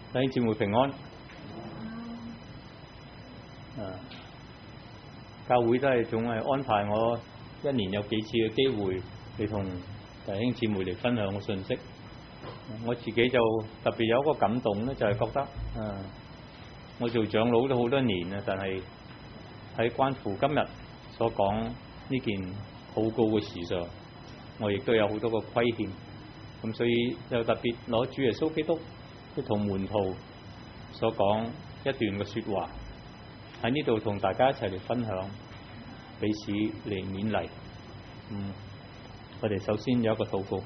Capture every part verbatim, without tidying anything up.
弟兄姊妹平安。啊，教會都係總係安排我一年有幾次嘅機會嚟同弟兄姊妹嚟分享個信息。我自己就特別有一個感動咧，就係、是、覺得啊，我做長老都好多年啦，但係喺關乎今日所講呢件好高嘅事上，我亦都有好多個虧欠，咁所以就特別攞主耶穌基督佢同門徒所講一段嘅說話喺呢度同大家一齊嚟分享，彼此嚟勉勵。嗯，我哋首先有一個禱告，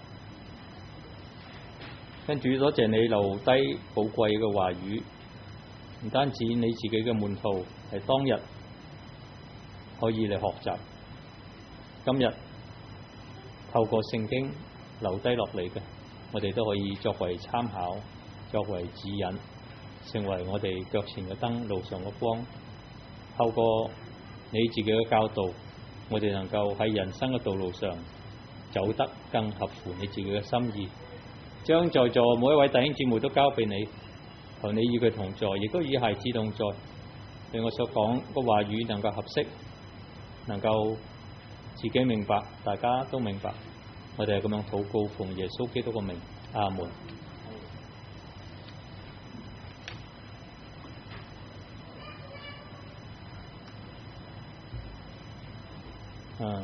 跟住多謝你留低寶貴嘅話語，唔單止你自己嘅門徒係當日可以嚟學習，今日透過聖經留低落嚟嘅，我哋都可以作為參考，作為指引，成為我哋腳前嘅燈，路上嘅光。透過你自己嘅教導，我哋能夠喺人生嘅道路上走得更合乎你自己嘅心意。將在座每一位弟兄姊妹都交俾你，求你與佢同在，亦都與孩子同在，令我所講個話語能夠合適，能夠自己明白，大家都明白。我哋係咁樣禱告，奉耶穌基督嘅名，阿門。啊，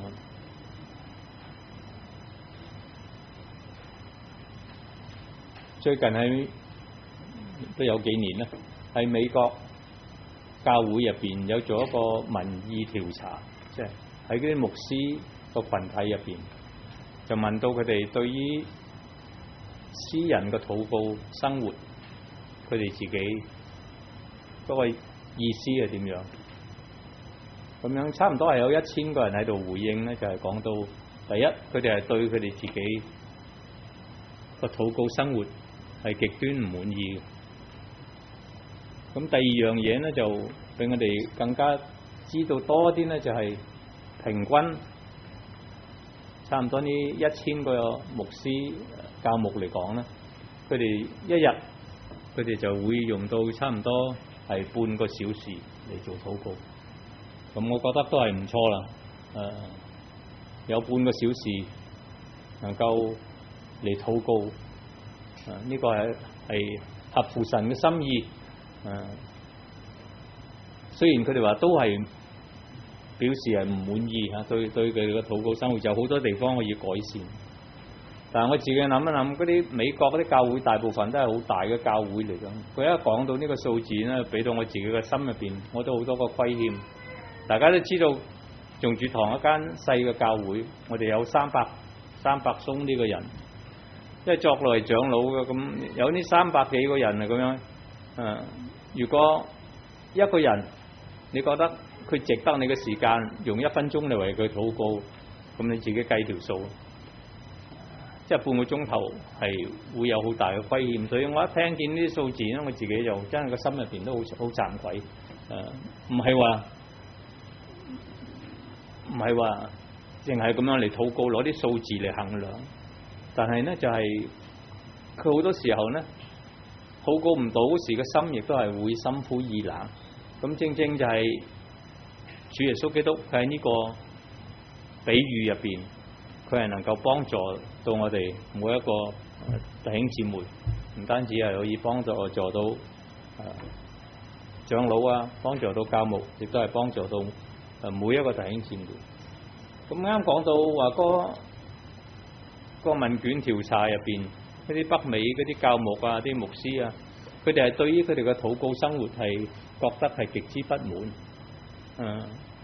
最近喺都有幾年啦，喺美國教會入邊有做一個民意調查，即係喺嗰啲牧師個群體入邊，就問到佢哋對於私人嘅禱告生活，佢哋自己嗰個意思係點樣？咁樣差唔多係有一千個人喺度回應咧，就係講到第一，佢哋係對佢哋自己個禱告生活係極端唔滿意嘅。咁第二樣嘢咧，就俾我哋更加知道多啲咧，就係平均差唔多呢一千個牧師教牧嚟講咧，佢哋一日佢哋就會用到差唔多係半個小時嚟做禱告。咁我覺得都係唔錯啦。誒、呃，有半個小時能夠嚟禱告，誒、呃、呢、這個係係合乎神嘅心意。誒、呃，雖然佢哋話都係表示係唔滿意嚇，對對佢哋嘅禱告生活有好多地方可以改善。但係我自己諗一諗，嗰啲美國嗰啲教會大部分都係好大嘅教會嚟㗎。佢一講到呢個數字咧，俾到我自己嘅心入邊，我都好多個虧欠。大家都知道，仲住堂一間細嘅教會，我哋有三百三百鬆呢個人，因為作為長老嘅，咁有呢三百幾個人啊咁樣。誒，如果一個人你覺得佢值得你嘅時間，用一分鐘嚟為佢禱告，咁你自己計條數，即係半個鐘頭係會有好大嘅虧欠。所以我一聽見呢啲數字咧，我自己就真係個心入邊都好好慚愧。誒，唔係話。唔係話淨係咁樣嚟禱告，攞啲數字嚟衡量，但係呢，就係佢好多時候呢，禱告唔到時嘅心亦都係會心灰意冷。咁正正就係主耶穌基督佢喺呢個比喻入邊，佢係能夠幫助到我哋每一個弟兄姊妹，唔單止係可以幫助助到誒長老啊，幫助到教牧，亦都係幫助到每一個弟兄姊妹。咁啱講到話嗰個問卷調查入邊，嗰啲北美嗰啲教牧啊、啲牧師啊，佢哋係對於佢哋嘅禱告生活係覺得係極之不滿。嗯，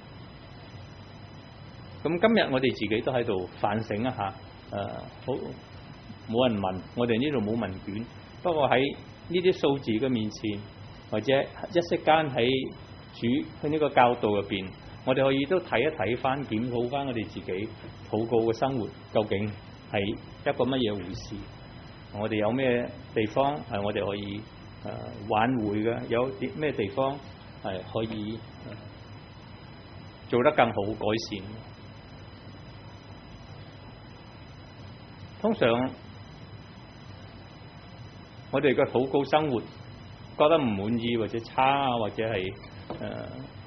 咁今日我哋自己都喺度反省一下。誒，好冇人問，我哋呢度冇問卷，不過喺呢啲數字嘅面前，或者一息間喺主喺呢個教導入邊，我哋可以都睇一睇翻，檢討翻我哋自己禱告嘅生活究竟係一個乜嘢回事？我哋有咩地方係我哋可以誒、呃、挽回嘅？有啲咩地方係可以、呃、做得更好改善？通常我哋嘅禱告生活覺得唔滿意或者差啊，或者係誒、呃、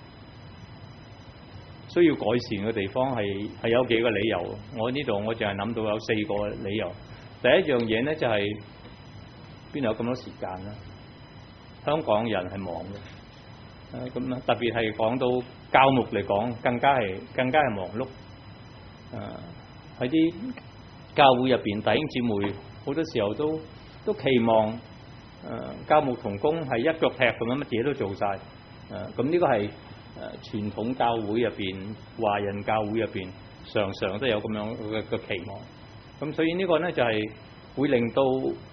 需要改善嘅地方，係係有幾個理由。我呢度我淨係諗到有四個理由。第一樣嘢咧就係邊度有咁多時間啦？香港人係忙嘅，咁、啊、特別係講到教牧嚟講，更加係更加係忙碌。誒喺啲教會入邊，弟兄姊妹好多時候都都期望誒、呃、教牧同工係一腳踢咁樣乜嘢都做晒。誒咁呢個係誒傳統教會入邊、華人教會入邊常常都有咁樣嘅嘅期望。咁所以呢個咧就係會令到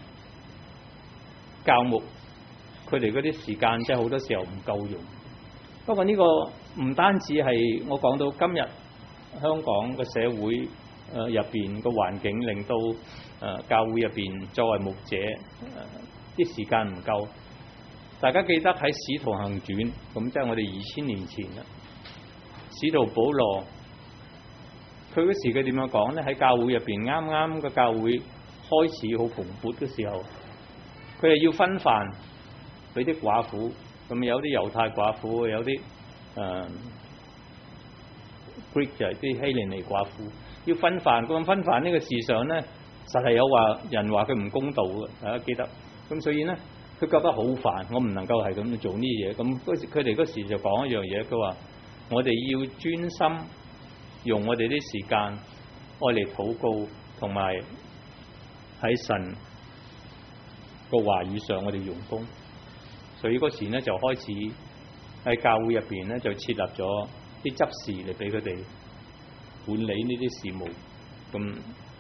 教牧佢哋嗰啲時間即係好多時候唔夠用。不過呢個唔單止係我講到今日香港嘅社會誒入邊個環境，令到誒、呃、教會入邊作為牧者誒啲、呃、時間唔夠。大家記得喺《使徒行傳》，咁即係我哋二千年前啦。使徒保羅佢嗰時佢點樣講咧？喺教會入邊啱啱個教會開始好蓬勃嘅時候，佢係要分飯俾啲寡婦，咁有啲猶太寡婦，有啲誒 Greek 就係啲希連尼寡婦，要分飯。咁分飯呢個事上咧，實係有話人話佢唔公道嘅，大家記得。咁所以咧，佢覺得好煩，我唔能夠係咁做呢啲嘢。咁嗰時佢哋嗰時就講一樣嘢，佢話我哋要專心用我哋啲時間愛嚟禱告，同埋喺神個話語上我哋用功。所以嗰時咧就開始喺教會入邊咧就設立咗啲執事嚟俾佢哋管理呢啲事務。咁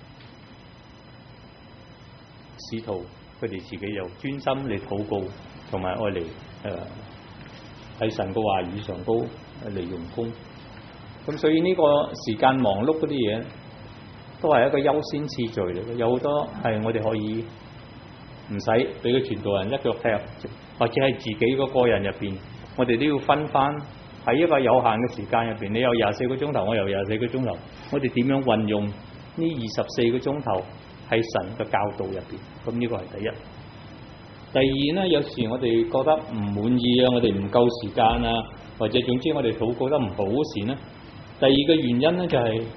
使徒佢哋自己又專心嚟禱告，同埋愛嚟誒喺神個話語上高嚟用功。咁所以呢個時間忙碌嗰啲嘢都係一個優先次序嚟嘅。有好多係我哋可以唔使俾個傳道人一腳踢，或者係自己嗰個人入邊，我哋都要分翻喺一個有限嘅時間入邊。你有廿四個鐘頭，我有廿四個鐘頭，我哋點樣運用呢二十四個鐘頭喺神嘅教導入邊？咁呢個係第一。第二呢，有時我哋覺得唔滿意啊，我哋唔夠時間啊，或者總之我哋禱告得唔好嗰時呢，第二個原因呢，就係、是、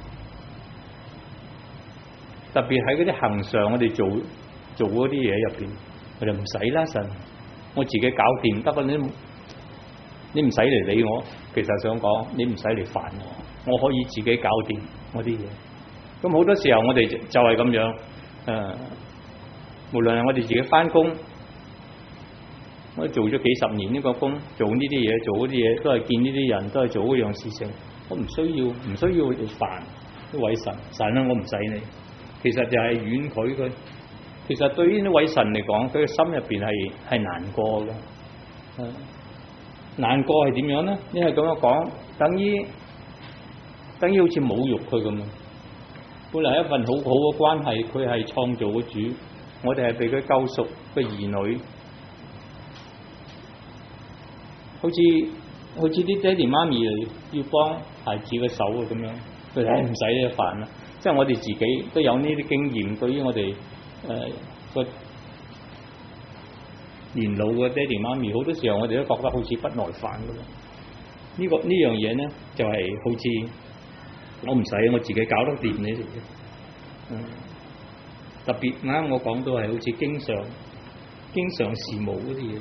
特別喺嗰啲恆常我哋做做嗰啲嘢入邊，我哋唔使啦，神我自己搞掂得啦，你你唔使嚟理我。其實想講，你唔使嚟煩我，我可以自己搞掂我啲嘢。咁好多時候我哋就係咁樣，誒、呃，無論係我哋自己返工，我做咗幾十年呢個工，做呢啲嘢，做嗰啲嘢，都係見呢啲人，都係做嗰樣事情。我唔需要，唔需要你煩呢位神，神啦，我唔使你。其實就係婉拒佢。其實對於呢位神嚟講，佢嘅心入邊係係難過嘅。嗯，難過係點樣咧？你係咁樣講，等於等於好似侮辱佢咁啊！本來一份好好嘅關係，佢係創造嘅主，我哋係被佢救贖嘅兒女，好似好似啲爹哋媽咪嚟要幫孩子嘅手啊咁樣，佢哋唔使呢煩啦。即係我哋自己都有呢啲經驗，對於我哋誒個年老嘅爹哋媽咪，好多時候我哋都覺得好似不耐煩㗎啦。呢個呢樣嘢咧，就係好似我唔使，我自己搞得掂你哋嘅。嗯，特別啱我講到係好似經常經常事務嗰啲嘢，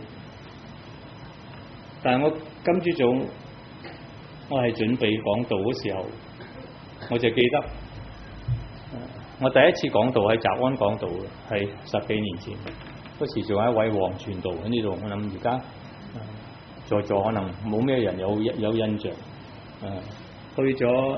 但係我今朝早我係準備講道嗰時候，我就記得。我第一次講道喺澤安講道嘅，係十幾年前，嗰時仲有一位黃傳道喺呢度。我諗而家在座可能冇咩人有有印象。誒、呃，去咗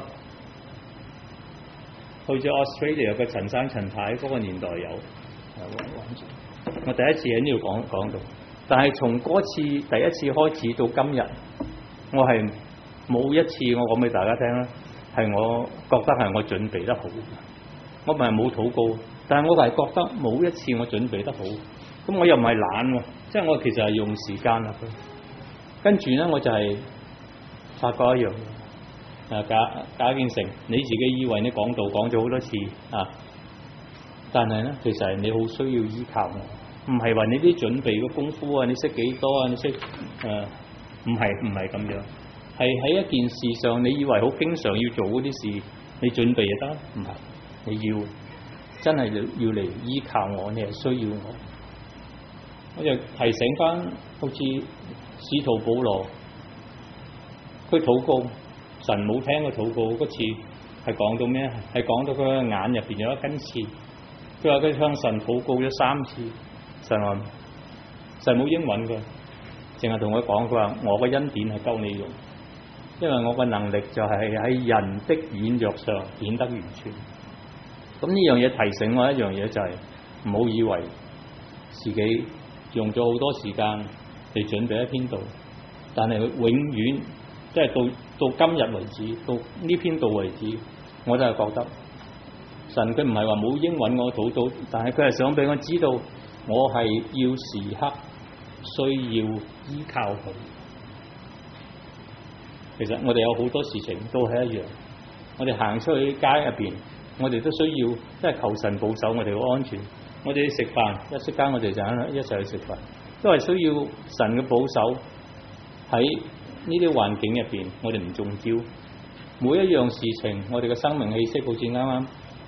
去咗 Australia 嘅陳生陳太嗰個年代有。我第一次喺呢度講講道，但係從嗰次第一次開始到今日，我係冇一次我講俾大家聽啦，係我覺得係我準備得好。我唔係冇禱告，但係我係覺得冇一次我準備得好。咁我又唔係懶，即係我其實係用時間啦。跟住咧，我就係發覺一樣嘢，賈賈建成，你自己以為你講道講咗好多次啊，但係咧，其實係你好需要依靠我。 唔係話你啲準備嘅功夫啊，你識幾多啊？你識誒？唔係唔係咁樣，係喺一件事上，你以為好經常要做嗰啲事，你準備就得？唔係，你要真係要嚟依靠我，你係需要我。我就提醒翻，好似使徒保羅，佢禱告，神冇聽佢禱告嗰次，係講到咩？係講到佢嘅眼入邊有一根刺。佢話佢向神禱告咗三次，神話神冇應允佢，淨係同佢講，佢話我嘅恩典係夠你用，因為我嘅能力就係喺人的軟弱上顯得完全。咁呢樣嘢提醒我一樣嘢，就係唔好以為自己用咗好多時間嚟準備一篇道，但係佢永遠即係到到今日為止，到呢篇道為止，我都係覺得神佢唔係話冇應允我禱告，但係佢係想俾我知道，我係要時刻需要依靠佢。其實我哋有好多事情都係一樣，我哋行出去街入邊，我哋都需要即係求神保守我哋嘅安全。我哋食飯一息間，我哋就一齊去食飯，都係需要神嘅保守。喺呢啲環境入邊，我哋唔中招。每一樣事情，我哋嘅生命氣息，好似啱啱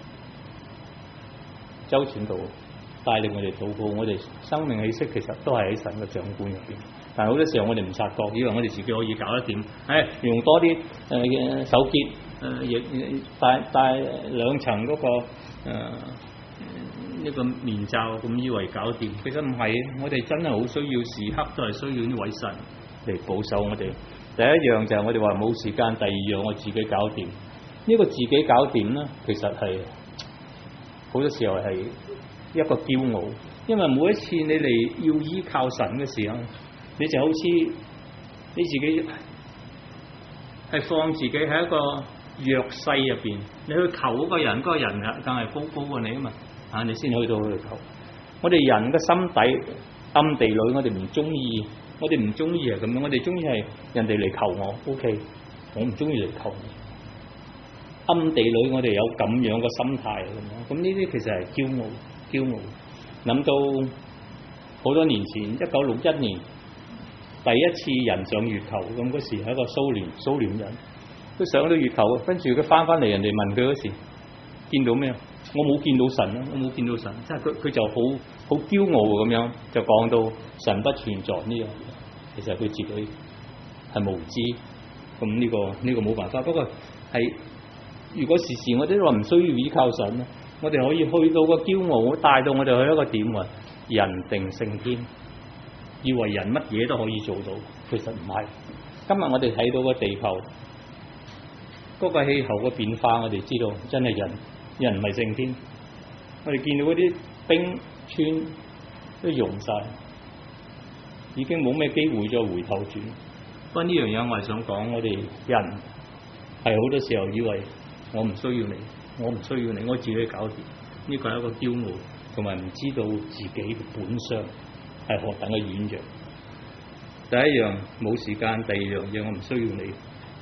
周傳道帶領我哋禱告，我哋生命氣息其實都係喺神嘅掌管入邊。但係好多時候我哋唔察覺，以為我哋自己可以搞得掂。誒、哎，用多啲誒手結，誒亦帶帶兩層嗰、那個誒。呃一個面罩咁以為搞掂，其實唔係。我哋真係好需要時刻都係需要呢位神嚟保守我哋。第一樣就係我哋話冇時間，第二樣我自己搞掂。呢、這個自己搞掂咧，其實係好多時候係一個驕傲，因為每一次你嚟要依靠神嘅時候，你就好似你自己係放自己喺一個弱勢入邊，你去求嗰個人，嗰、那個人啊梗係高高過你啊嘛。啊！你先去到去求。我哋人嘅心底暗地裏，我哋唔中意，我哋唔中意係咁樣。我哋中意係人哋嚟求我 ，OK，我唔中意嚟求你。暗地裏我哋有咁樣嘅心態咁樣。咁呢啲其實係驕傲，驕傲。諗到好多年前，一九六一年第一次人上月球，咁嗰時係一個蘇聯蘇聯人，都上到月球，跟住佢翻翻嚟，人哋問佢嗰時見到咩？我冇見到神啊！我冇見到神，即係佢佢就好好驕傲咁樣，就講到神不存在呢樣嘢。其實佢自己係無知，咁呢個呢個冇辦法。不過係如果時時我哋都話唔需要依靠神咧，我哋可以去到個驕傲，帶到我哋去一個點啊，人定勝天，以為人乜嘢都可以做到，其實唔係。今日我哋睇到個地球嗰個氣候嘅變化，我哋知道真係人。人唔係勝天，我哋見到嗰啲冰川都溶晒，已經冇咩機會再回頭轉。不過呢樣嘢我係想講，我哋人係好多時候以為我唔需要你，我唔需要你，我自己搞掂。呢個係一個驕傲，同埋唔知道自己嘅本相係何等嘅軟弱。第一樣冇時間，第二樣嘢我唔需要你，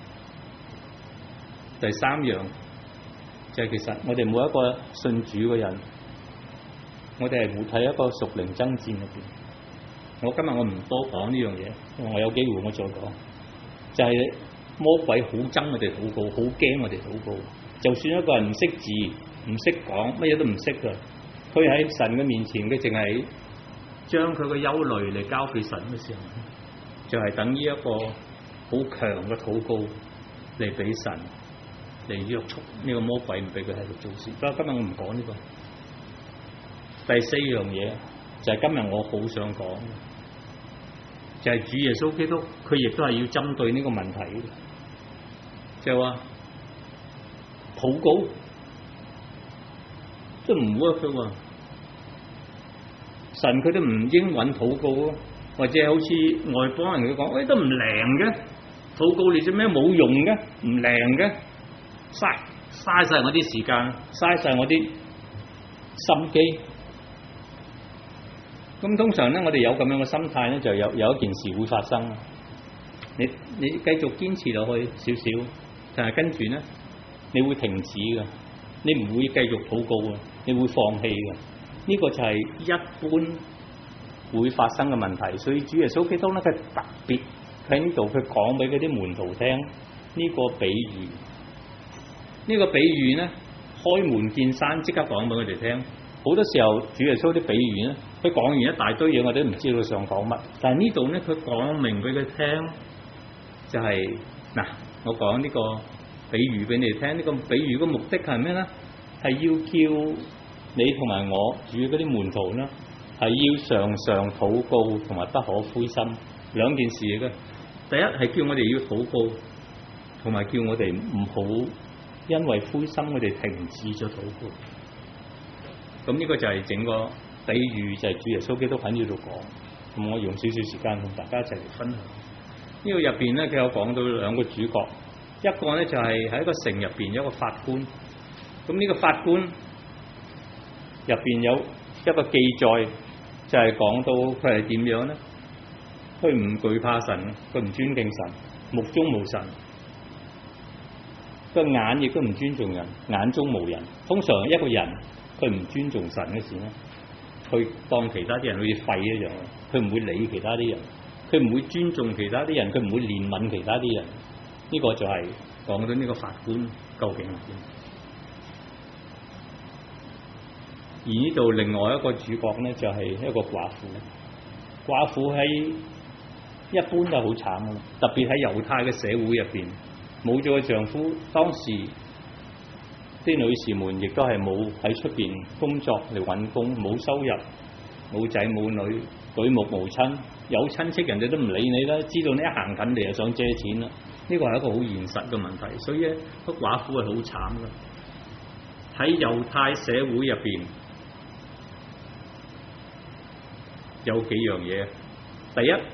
第三樣。就係其實我哋每一個信主嘅人，我哋係活喺一個屬靈爭戰入邊。我今日我唔多講呢樣嘢，我有機會我再講。就係、是、魔鬼好憎我哋禱告，好驚我哋禱告。就算一個人唔識字、唔識講，乜嘢都唔識嘅，佢喺神嘅面前，佢淨係將佢嘅憂慮嚟交俾神嘅時候，就係、是、等於一個好強嘅禱告嚟俾神。嚟約束呢個魔鬼，唔俾佢喺度做事。不過今日我唔講呢個。第四樣嘢就係、是、今日我好想講，就係、是、主耶穌基督，佢亦都係要針對呢個問題，就係話禱告都唔 work 嘅喎，神佢都唔應允禱告咯，或者好似外邦人佢講，喂、哎、都唔靈嘅，禱告你做咩冇用嘅，唔靈嘅。嘥嘥晒我啲時間，嘥晒我啲心機。咁通常咧，我哋有咁樣嘅心態咧，就有有一件事會發生。你你繼續堅持落去少少，但係跟住咧，你會停止嘅，你唔會繼續禱告嘅，你會放棄嘅。呢、這個就係一般會發生嘅問題。所以主耶穌基督咧，佢特別喺呢度佢講俾嗰啲門徒聽呢個比喻。呢個比喻咧，開門見山，即刻講俾佢哋聽。好多時候主耶穌啲比喻咧，佢講完一大堆嘢，我哋都唔知道想講乜。但係呢度咧，佢講明俾佢聽，就係、是、嗱，我講呢個比喻俾你哋聽。呢、這個比喻嘅目的係咩咧？係要叫你同埋我主嗰啲門徒咧，係要常常禱告同埋不可灰心，兩件事嚟嘅。第一係叫我哋要禱告，同埋叫我哋唔好因為灰心，我哋停止咗禱告。咁呢個就係整個比喻，就係、是、主耶穌基督喺呢度講。咁我用少少時間同大家一齊嚟分享。呢個入邊咧，佢有講到兩個主角，一個咧就係喺一個城入邊有一個法官。咁呢個法官入邊有一個記載，就係、是、講到佢係點樣咧？佢唔懼怕神，佢唔尊敬神，目中無神，個眼亦都唔尊重人，眼中無人。通常一個人佢唔尊重神嘅時咧，佢當其他啲人好似廢一樣，佢唔會理其他啲人，佢唔會尊重其他啲人，佢唔會憐憫其他啲人。呢、這個就係講到呢個法官究竟係點。而呢度另外一個主角咧，就係、是、一個寡婦。寡婦喺一般都好慘嘅，特別喺猶太嘅社會入邊，冇咗個丈夫，當時啲女士們亦都係冇喺出邊工作嚟揾工，冇收入，冇仔冇女，舉目無親，有親戚人哋都唔理你啦，知道你一行近嚟就想借錢啦。呢個係一個好現實嘅問題，所以咧個寡婦係好慘嘅。喺猶太社會入邊有幾樣嘢，第一，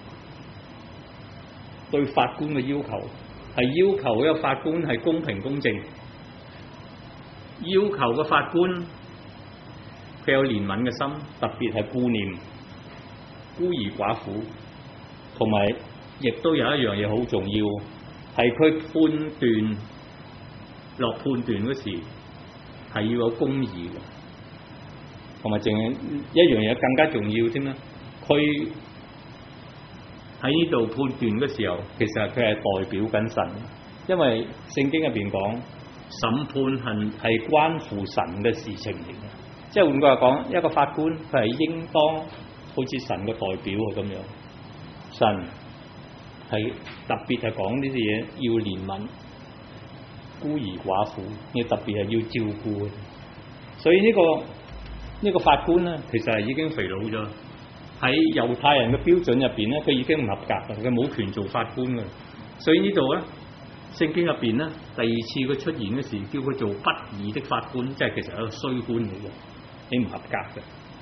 對法官嘅要求係要求嗰個法官係公平公正，要求個法官佢有憐憫嘅心，特別係顧念孤兒寡婦，同埋亦都有一樣嘢好重要，係佢判斷落判斷嗰時係要有公義嘅，同埋淨係一樣嘢更加重要添啦，佢喺呢度判斷嘅時候，其實佢係代表緊神，因為聖經入邊講審判係係關乎神嘅事情嚟嘅，即係換句話講，一個法官佢係應當好似神嘅代表啊咁樣，神係特別係講呢啲嘢要憐憫孤兒寡婦，你特別係要照顧，所以呢個呢個法官咧，其實係已經肥佬咗。喺猶太人嘅標準入邊咧，佢已經唔合格啦，佢冇權做法官嘅。所以呢度咧，聖經入邊咧，第二次佢出現嗰時，叫佢做不義的法官，即係其實係一個衰官嚟嘅，你唔合格嘅。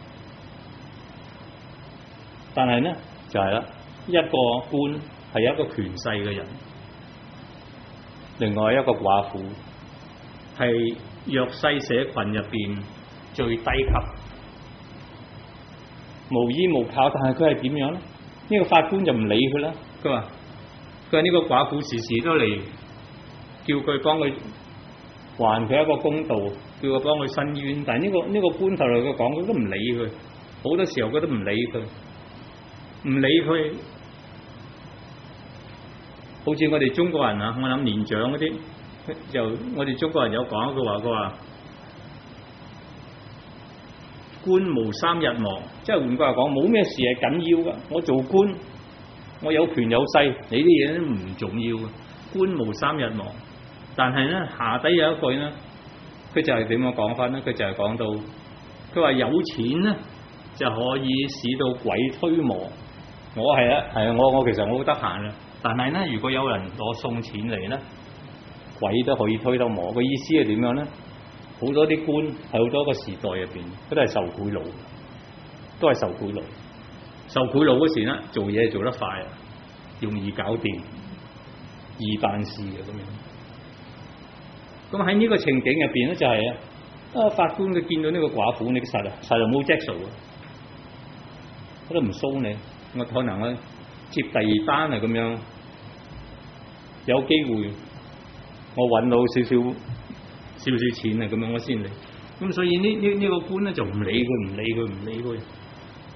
但係咧就係、是、啦，一個官係一個權勢嘅人，另外一個寡婦係弱勢社群入邊最低級。無依無靠，但係佢係點樣咧？呢個法官就唔理佢啦。佢話佢話呢個寡婦時時都嚟叫佢幫佢還佢一個公道，叫佢幫佢申冤。但係呢個呢個官頭嚟佢講，佢都唔理佢。好多時候佢都唔理佢，唔理佢。好似我哋中國人啊，我諗年長嗰啲，就我哋中國人有講一句話，佢話官無三日亡，即係換句話講，冇咩事係緊要噶。我做官，我有權有勢，你啲嘢都唔重要嘅。官無三日亡，但係咧下底有一句咧，佢就係點樣講翻咧？佢就係講到，佢話有錢咧就可以使到鬼推磨。我係啊，係啊，我我其實我好得閒啊，但係咧如果有人攞送錢嚟咧，鬼都可以推到磨。個意思係點樣咧？好多啲官喺好多個時代入邊，佢都係受賄賂，都係受賄賂。受賄賂嗰時咧，做嘢做得快，容易搞掂，易辦事嘅咁樣。咁喺呢個情景入邊咧，就係、是、啊，法官佢見到呢個寡婦，你實啊，實就冇著數啊，佢都唔騷你。我可能咧接第二單啊咁樣，有機會我揾到少少。少少錢啊，咁樣我先嚟。咁所以呢呢呢個官咧就唔理佢，唔理佢，唔理佢。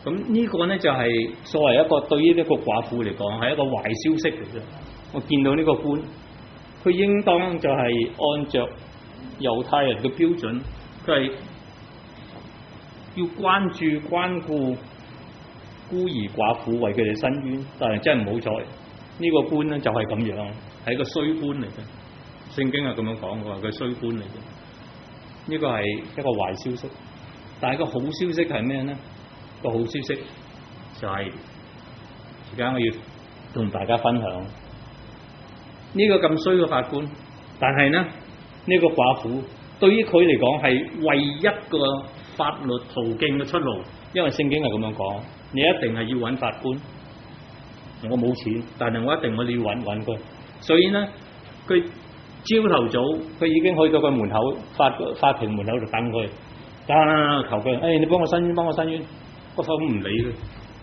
咁呢個呢，就係作為一個對於呢個寡婦嚟講係一個壞消息嚟嘅。我見到呢個官，佢應當就係按着猶太人嘅標準，佢係要關注關顧孤兒寡婦，為佢哋伸冤。但係真係唔好彩，呢個官呢就係咁樣，係一個衰官嚟嘅。聖經係咁樣講嘅話，佢衰官嚟嘅。呢個係一個壞消息，但係個好消息係咩呢？個好消息就係而家我要同大家分享呢個咁衰嘅法官，但係呢呢個寡婦對於佢嚟講係唯一個法律途徑嘅出路，因為聖經係咁樣講，你一定係要揾法官。我冇錢，但係我一定我要揾揾佢，所以呢佢朝頭早佢已經去到個門口，法法庭門口度等佢，等求佢，誒你幫我伸冤，幫我伸冤。個法官唔理佢，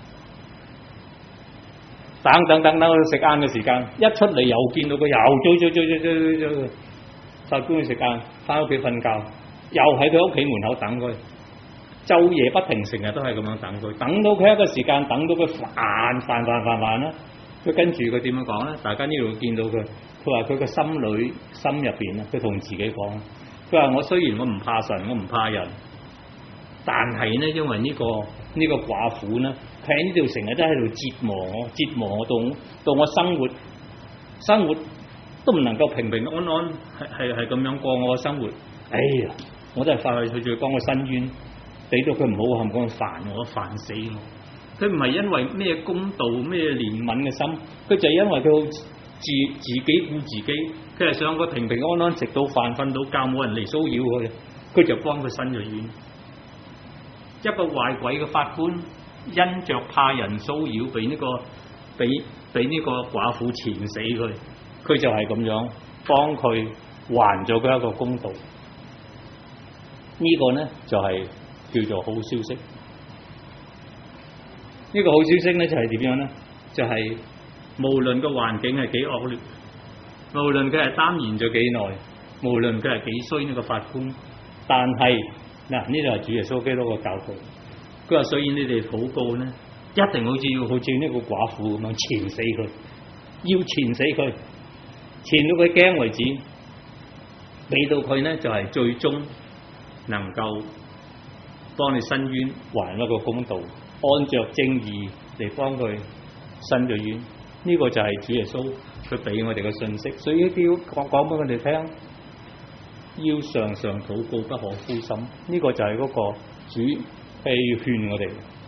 等等等等到食晏嘅時間，一出嚟又見到佢又追追追追追追追，法官去食晏，翻屋企瞓覺，又喺佢屋企門口等佢，晝夜不停，成日都係咁樣等佢，等到佢一個時間，等到佢煩煩煩煩煩啦，佢跟住佢點樣講咧？大家呢度見到佢，佢話佢個心裏心入邊啊，佢同自己講，佢話我雖然我唔怕神，我唔怕人，但係呢，因為呢個呢個寡婦呢，佢喺呢度成日都喺度折磨我，折磨我到到我生活生活都唔能夠平平安安，係係係咁樣過我嘅生活。哎呀，我都係快去去幫佢伸冤，俾到佢唔好冚咁煩我，煩死我。佢唔係因為咩公道咩憐憫嘅心，佢就係因為佢自自己顧自己，佢係想佢平平安安食到飯瞓到覺，冇人嚟騷擾佢，佢就幫佢伸咗冤。一個壞鬼嘅法官，因着怕人騷擾，俾呢個俾俾呢個寡婦纏死佢，佢就係咁樣幫佢還咗佢一個公道。呢個呢就係叫做好消息。呢個好消息呢就係點樣呢？就係無論個環境係幾惡劣，無論佢係擔言咗幾耐，無論佢係幾衰呢個法官，但係嗱，呢度係主耶穌基督嘅教導，佢話所以你哋禱告呢，一定好似要好似呢個寡婦咁樣纏死佢，要纏死佢，纏到佢驚為止，俾到佢呢就係最終能夠幫你伸冤，還一個公道，按着正義嚟幫佢伸咗冤。呢、這個就係主耶穌佢俾我哋嘅信息，所以一定要講講俾我哋聽。要常常禱告，不可灰心。呢、這個就係嗰個主係要勸我哋。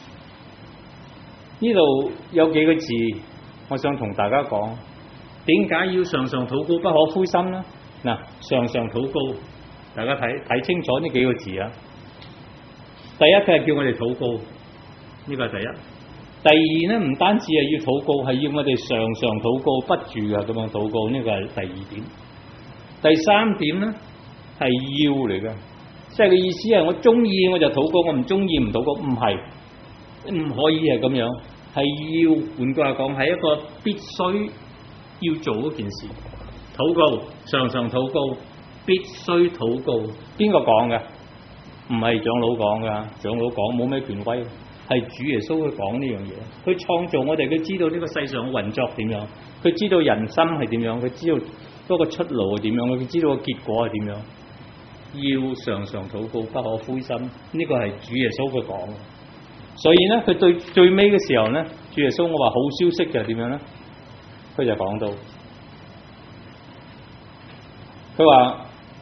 呢度有幾個字，我想同大家講，點解要常常禱告，不可灰心呢？嗱，常常禱告，大家睇睇清楚呢幾個字啊。第一，佢係叫我哋禱告，呢個係第一。第二呢，唔單止係要禱告，係要我哋常常禱告，不住嘅咁樣禱告，呢個係第二點。第三點呢，係要嚟嘅，即係個意思係我中意我就禱告，我唔中意唔禱告，唔係，唔可以係咁樣，係要換句話講，係一個必須要做嗰件事。禱告，常常禱告，必須禱告。邊個講嘅？唔係長老講噶，長老講冇咩權威，係主耶穌去講呢樣嘢。佢創造我哋，佢知道呢個世上嘅運作點樣，佢知道人心係點樣，佢知道嗰個出路係點樣，佢知道個結果係點樣。要常常禱告，不可灰心。呢個係主耶穌佢講。所以呢，佢對最尾嘅時候呢，主耶穌我話好消息就係點樣呢？佢就講到，佢話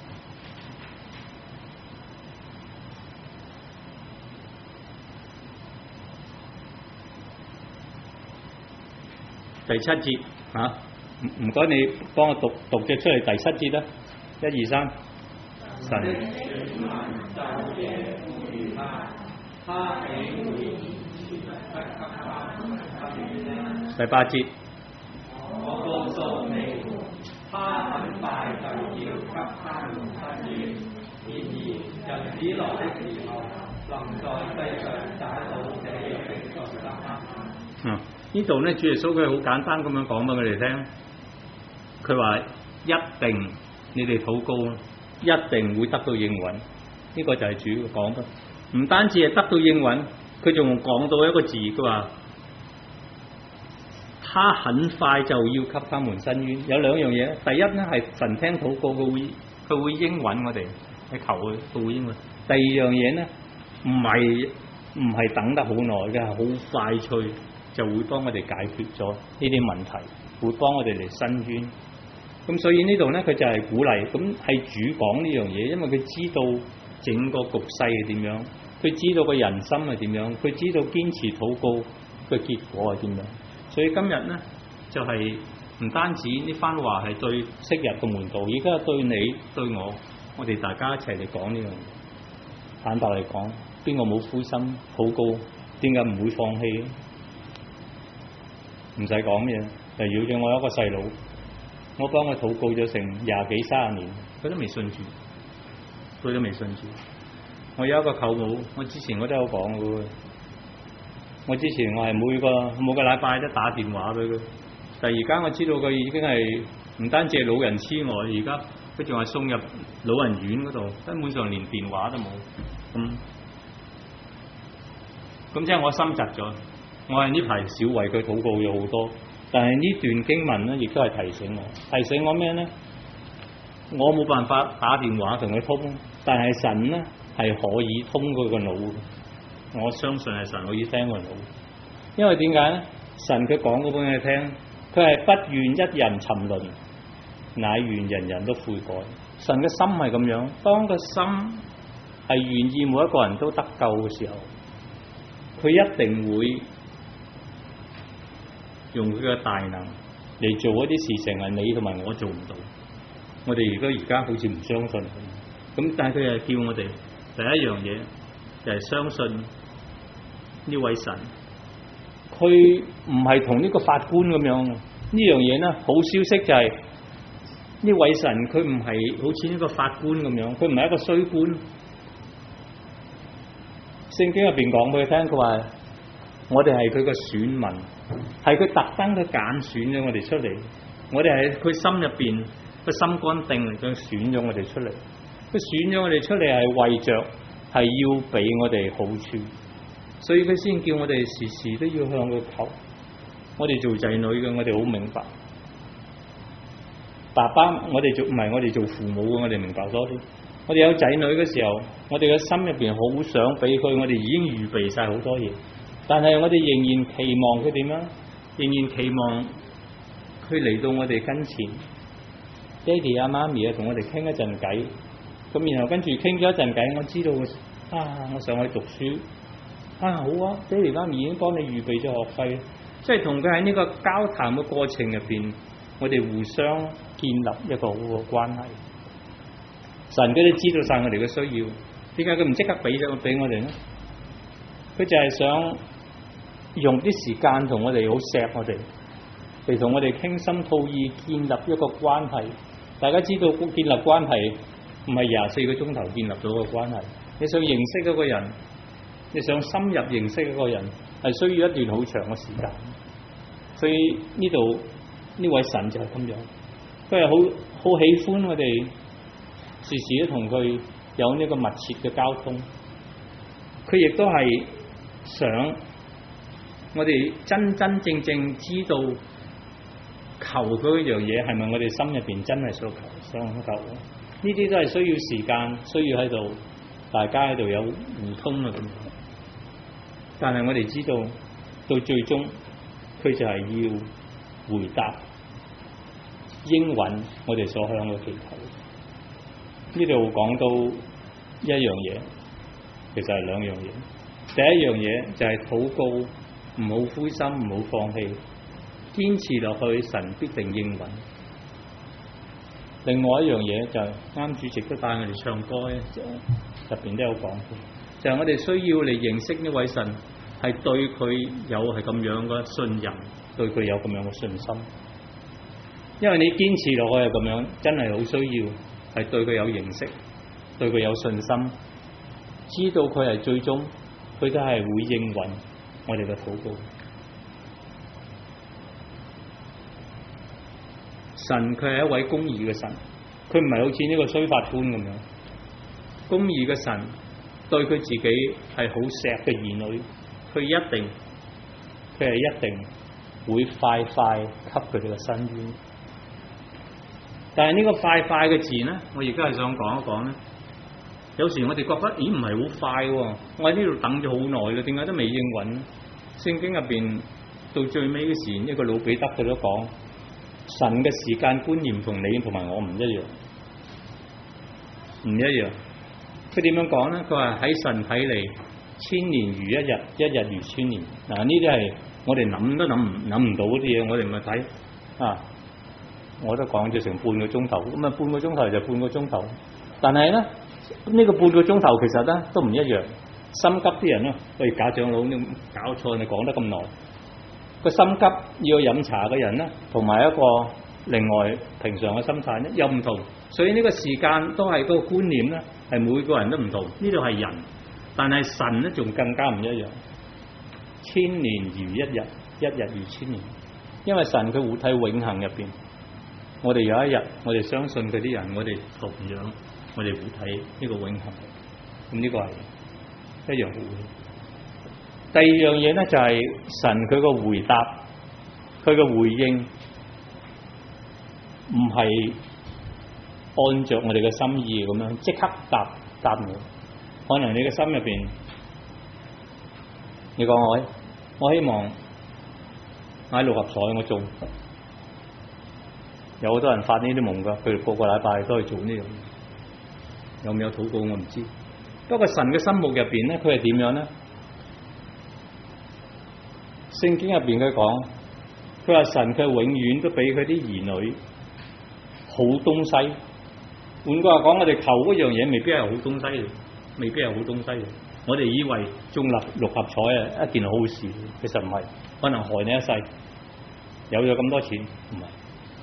第七節吓，唔唔該你幫我讀讀隻出嚟第七節啦，一二三。神第八節，我告訴你，他很快就要給他們伸冤，然而人子來的時候，能在世上找到這樣的信心嗎？嗯，呢度呢，主耶穌佢好簡單咁樣講俾我哋聽，佢話一定你哋禱告，一定會得到應允。呢、這個就係主嘅講嘅，唔單止係得到應允， 佢仲講到一個字，佢話他很快就要給他們伸冤。有兩樣嘢，第一咧係神聽禱告，佢會佢會應允我哋，去求佢，佢會應允。第二樣嘢咧，唔係唔係等得好耐嘅，係好快脆就會幫我哋解決咗呢啲問題，會幫我哋嚟伸冤。咁所以呢度咧，佢就係鼓勵，咁係主講呢樣嘢，因為佢知道整個局勢係點樣，佢知道個人心係點樣，佢知道堅持禱告嘅結果係點樣。所以今日咧就係、是、唔單止呢番話係對昔日嘅門徒，而家係對你對我，我哋大家一齊嚟講呢樣嘢。坦白嚟講，邊個冇灰心禱告？點解唔會放棄？唔使講嘢，就繞住我有一個細佬，我幫佢禱告咗成廿幾三十年，佢都未信主，佢都未信主。我有一個舅母，我之前我都有講嘅。我之前我係每個每個禮拜都打電話俾佢，但係而家我知道佢已經係唔單止係老人痴呆，而家佢仲係送入老人院嗰度，根本上連電話都冇。咁咁即係我心窒咗。我係呢排少為佢禱告咗好多，但係呢段經文咧，亦都係提醒我，提醒我咩咧？我冇辦法打電話同佢通，但係神咧係可以通佢個腦。我相信係神可以聽我腦，因為點解咧？神佢講過俾我聽，佢係不願一人沉淪，乃願人人都悔改。神嘅心係咁樣，當個心係願意每一個人都得救嘅時候，佢一定會用佢嘅大能嚟做一啲事情係你同埋我做唔到。我哋如果而家好似唔相信佢，咁但係佢係叫我哋第一樣嘢就係相信呢位神，佢唔係同呢個法官咁樣。呢樣嘢咧，好消息就係、是、呢位神佢唔係好似呢個法官咁樣，佢唔係一個衰官。聖經入邊講俾佢聽，佢話我哋係佢嘅選民，係佢特登去揀選咗我哋出嚟。我哋係佢心入邊個心肝定嚟，佢選咗我哋出嚟。佢選咗我哋出嚟係為着係要俾我哋好處。所以佢先叫我哋時時都要向佢求。我哋做仔女嘅，我哋好明白。爸爸，我哋做唔係我哋做父母嘅，我哋明白多啲。我哋有仔女嘅時候，我哋嘅心入邊好想俾佢，我哋已經預備晒好多嘢，但係我哋仍然期望佢點樣？仍然期望佢嚟到我哋跟前，爹哋啊媽咪啊同我哋傾一陣偈，咁然後跟住傾咗一陣偈，我知道啊，我想去讀書。啊好啊，爹哋媽咪已經幫你預備咗學費，即係同佢喺呢個交談嘅過程入邊，我哋互相建立一個好嘅關係。神佢都知道晒我哋嘅需要，點解佢唔即刻俾咗俾我哋呢？佢就係想用啲時間同我哋好錫我哋，嚟同我哋傾心吐意，建立一個關係。大家知道建立關係唔係廿四個鐘頭建立到個關係，你想認識一個人，你想深入認識一個人，係需要一段好長嘅時間。所以呢度呢位神就係咁樣，佢係好好喜歡我哋時時都同佢有呢個密切嘅交通。佢亦都係想我哋真真正正知道求佢一樣嘢係咪我哋心入邊真係所求想求。呢啲都係需要時間，需要喺度大家喺度有互通啊咁。但係我哋知道到最終佢就係要回答應允我哋所向嘅祈求。呢度講到一樣嘢，其實係兩樣嘢。第一樣嘢就係禱告，唔好灰心，唔好放棄，堅持落去，神必定應允。另外一樣嘢就係啱主席都帶我哋唱歌咧，入邊都有講過，就係我哋需要嚟認識呢位神，係對佢有係咁樣嘅信任，對佢有咁樣嘅信心。因為你堅持落去係咁樣，真係好需要係對佢有認識，對佢有信心，知道佢係最終佢都係會應允我哋嘅禱告。神佢係一位公義嘅神，佢唔係好似呢個衰法官咁樣。公義嘅神對佢自己係好錫嘅兒女， 佢一定佢係一定會快快給佢哋嘅伸冤。但係呢個快快嘅字咧，我而家係想講一講咧。有時我哋覺得，咦唔係好快喎，我喺呢度等咗好耐啦，點解都未應允？聖經入邊到最尾嘅時，一個老彼得佢都講，神嘅時間觀念同你同埋我唔一樣，唔一樣。佢點樣講咧？佢話喺神睇嚟，千年如一日，一日如千年。嗱，呢啲係我哋諗都諗唔諗唔到啲嘢，我哋咪睇啊！我都講咗成半個鐘頭，咁啊半個鐘頭就半個鐘頭。但係咧，呢個半個鐘頭其實咧都唔一樣。心急啲人咧，喂，賈長老你搞錯，你講得咁耐。個心急要去飲茶嘅人咧，同埋一個另外平常嘅心態咧又唔同。所以呢個時間都係嗰個觀念咧，係每個人都唔同。呢度係人，但係神咧仲更加唔一樣。千年如一日，一日如千年。因為神佢活喺永恆入邊，我哋有一日，我哋相信嗰啲人，我哋同樣，我哋活喺呢個永恆。咁呢個係一樣好嘅。第二樣嘢咧就係神佢個回答，佢個回應唔係按着我哋嘅心意咁樣即刻答答我。可能你嘅心入邊，你講我，我希望買六合彩我中。有好多人發呢啲夢噶，佢哋個個禮拜都去做呢樣。有唔有禱告我唔知。不過神嘅心目入邊咧，佢係點樣咧？聖經入邊佢講，佢話神佢永遠都俾佢啲兒女好東西。換句話講，我哋求嗰樣嘢未必係好東西嚟，未必係好東西嚟。我哋以為中六六合彩係一件好事，其實唔係，可能害你一世。有咗咁多錢，唔係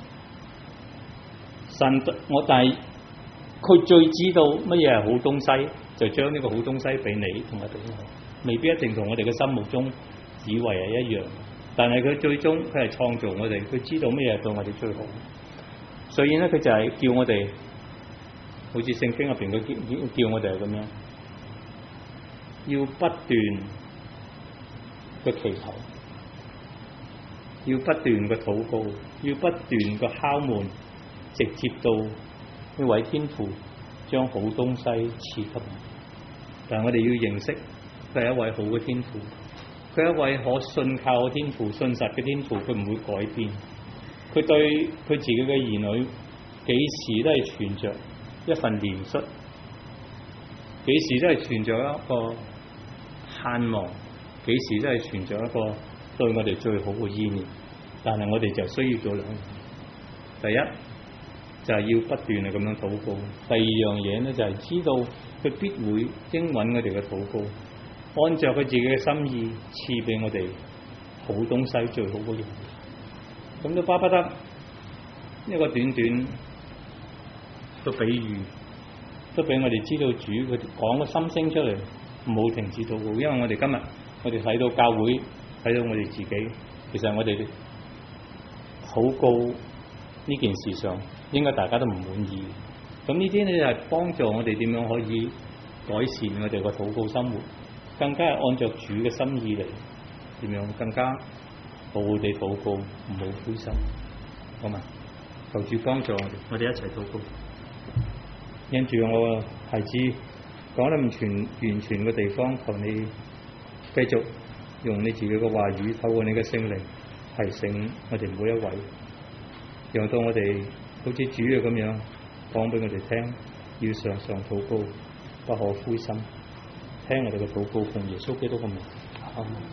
神我，但係佢最知道乜嘢係好東西，就將呢個好東西俾你同埋俾我，未必一定同我哋嘅心目中以為係一樣，但係佢最終佢係創造我哋，佢知道乜嘢係對我哋最好，所以咧佢就係叫我哋，好似聖經入邊佢叫叫我哋係咁樣，要不斷嘅祈求，要不斷嘅禱告，要不斷嘅敲門，直接到呢位天父將好東西賜給我們。但係我哋要認識佢係一位好嘅天父。佢係一位可信靠嘅天父，信實嘅天父，佢唔會改變。佢對佢自己嘅兒女，幾時都係存着一份憐恤，幾時都係存着一個盼望，幾時都係存着一個對我哋最好嘅意念。但係我哋就需要做兩樣，第一就係、是、要不斷嘅咁樣禱告，第二樣嘢咧就係、是、知道佢必會應允我哋嘅禱告。按照佢自己嘅心意賜俾我哋好東西，最好嗰樣，咁都巴不得一個短短個比喻，都俾我哋知道主佢講個心聲出嚟，唔好停止禱告。因為我哋今日我哋睇到教會，睇到我哋自己，其實我哋禱告呢件事上，應該大家都唔滿意。咁呢啲咧就係幫助我哋點樣可以改善我哋個禱告生活。更加係按照主嘅心意嚟，點樣更加好好地禱告，唔好灰心，好嘛？求主幫助我哋，我哋一齊禱告。因住我個孩子講得唔全完全嘅地方，求你繼續用你自己嘅話語，透過你嘅聖靈提醒我哋每一位，讓到我哋好似主嘅咁樣講俾我哋聽，要常常禱告，不可灰心。聽我哋嘅禱告，奉耶穌基督嘅名。阿們。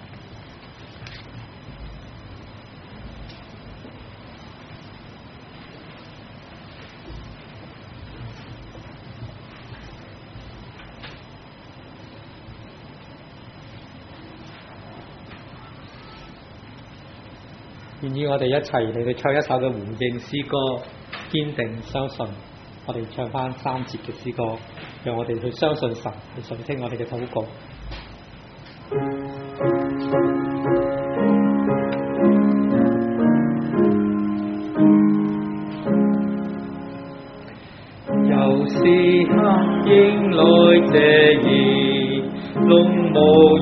願意我哋一齊嚟到唱一首嘅回應詩歌，堅定相信。我哋唱翻三節嘅詩歌，讓我哋去相信神，去垂聽我哋嘅禱告。 有時刻迎來這夜，濃霧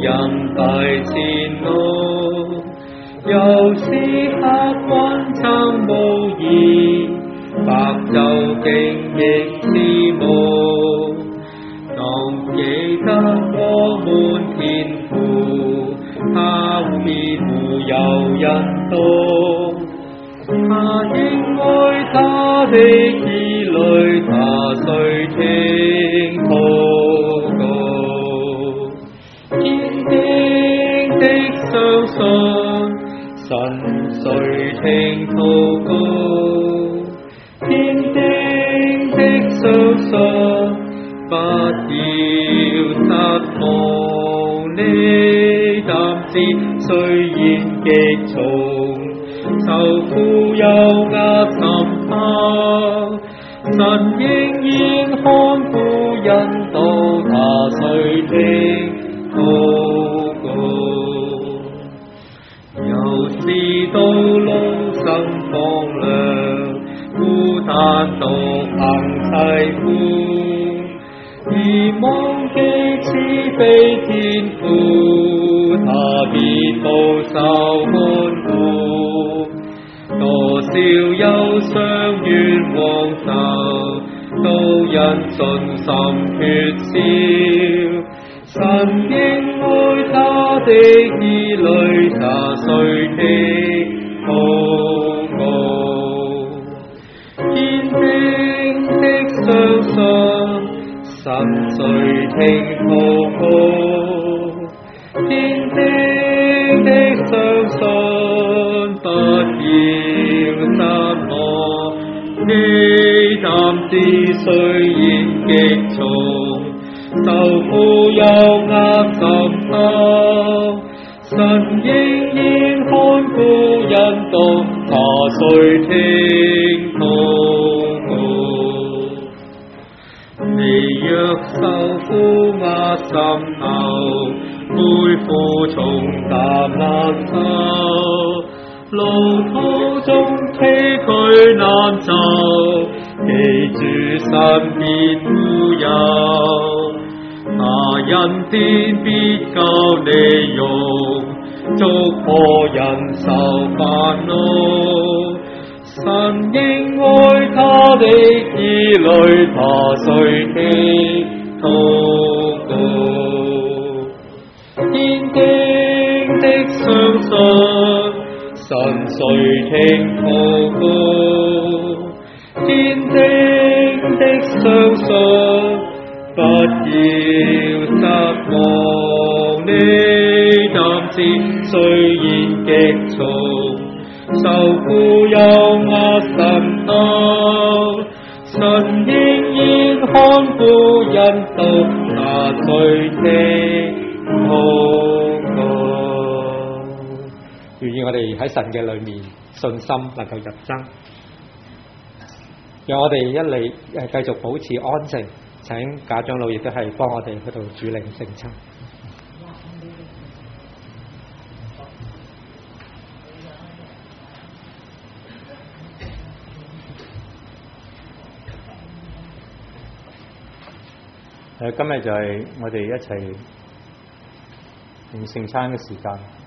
人大前路，又是客運爭無疑，白晝經亦是無。當記得我們天父，他必護佑人多，他應愛他的兒女，他垂聽禱告。堅定的相信，神垂聽禱告。堅定的相信，不要失望，你擔子雖然極重，受苦有壓心頭，神仍然看顧引導，他垂聽禱告。有時道路甚荒涼，孤單獨行凄苦，而忘記慈悲天父，他必保守看顧。多少憂傷冤枉仇，都因信心缺少。神應愛他的兒女，他垂聽禱告。堅定的相信，神垂聽禱告。堅定的相信，不要失望，你擔子雖然極重，受苦有壓心頭，神仍然看顧引導，他垂聽禱告。你若受苦壓心頭，背負重擔難受，路途中崎嶇難走，記住神必護佑，他恩典必教你用，足可忍受煩惱。神應愛他的兒女，他垂聽禱告。堅定的相信，神垂聽禱告。堅定的相信，不要失望，你擔子雖然極重，受苦有壓心頭，神仍然看顧引導，他垂聽禱告。願意我哋喺神嘅裏面信心能夠入增，讓我哋一嚟誒繼續保持安靜。請賈長老亦都係幫我哋去到主領聖餐。誒，今日就係我哋一齊領聖餐嘅時間。